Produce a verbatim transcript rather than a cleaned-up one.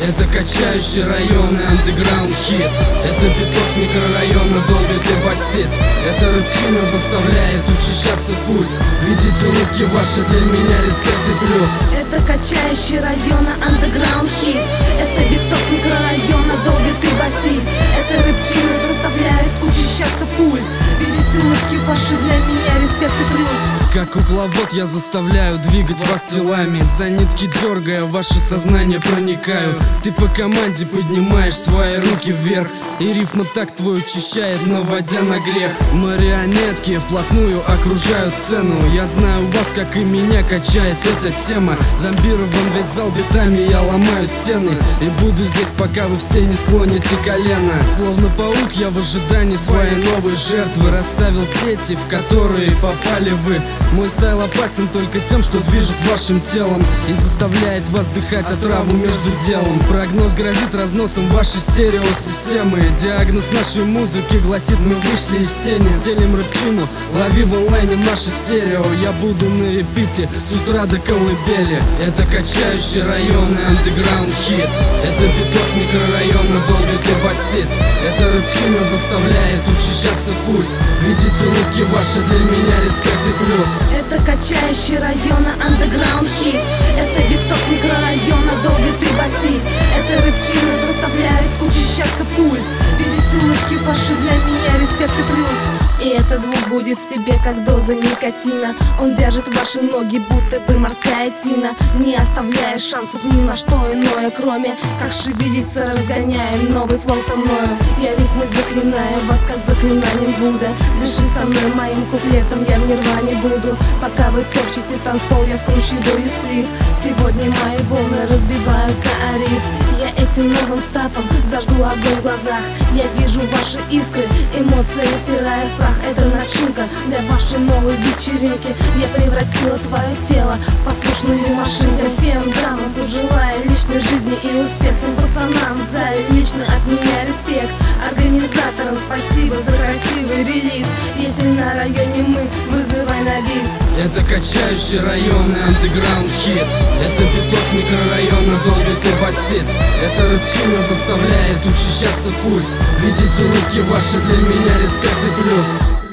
Это качающий район и андеграунд хит. Это биток с микрорайона, долбит и басит. Это рыбчина заставляет учащаться пульс. Видеть улыбки ваши для меня респект и плюс. Это качающий район и андеграунд хит. Это биток с микрорайона, долбит и басит. Это рыбчина заставляет учащаться пульс. Видеть улыбки ваши для меня респект и плюс. Как кукловод я заставляю двигать вас телами. За нитки дергая, в ваше сознание проникаю. Ты по команде поднимаешь свои руки вверх, и рифма так твой учащает, наводя на грех. Марионетки вплотную окружают сцену. Я знаю вас, как и меня качает эта тема. Зомбирован весь зал битами, я ломаю стены. И буду здесь, пока вы все не склоните колено. Словно паук я в ожидании своей новой жертвы. Расставил сети, в которые попали вы. Мой стайл опасен только тем, что движет вашим телом и заставляет вас дыхать отраву между делом. Прогноз грозит разносом вашей стереосистемы. Диагноз нашей музыки гласит: мы вышли из тени. Стелим рыбчину, лови в онлайне наше стерео. Я буду на репите с утра до колыбели. Это качающий район и андеграунд хит. Это биток с микрорайона, долбит и басит. Это рыбчина заставляет учащаться пульс. Видеть улыбки ваши для меня респект и плюс. Это качающий район и андеграунд хит. Это биток с микрорайона, долбит и басит. Это рыбчина заставляет учащаться пульс. Видеть улыбки ваши для меня респект и плюс. И этот звук будет в тебе, как доза никотина. Он вяжет ваши ноги, будто бы морская тина, не оставляя шансов ни на что иное, кроме как шевелиться, разгоняя новый флоу со мною. Я рифмы заклинаю вас, как заклинанием Будда. Дыши со мной моим куплетом, я в нирване буду. Пока вы топчете танцпол, я скручиваю сплив. Сегодня мои волны разбиваются о риф. Я этим новым стафом зажгу огонь в глазах. Я вижу ваши искры, эмоции стирая в прах. Это начинка для вашей новой вечеринки. Я превратила твое тело в послушную машинку. Всем дамам пожелаю личной жизни и успех. Всем пацанам в зале лично от меня респект. Организаторам спасибо за красивый релиз. Если на районе мы, вызывай на бис. Это качающий район и андеграунд хит. Это биток с микрорайона, долбит и басит. Это рыбчина заставляет учащаться пульс. Видеть улыбки ваши для меня респект и плюс.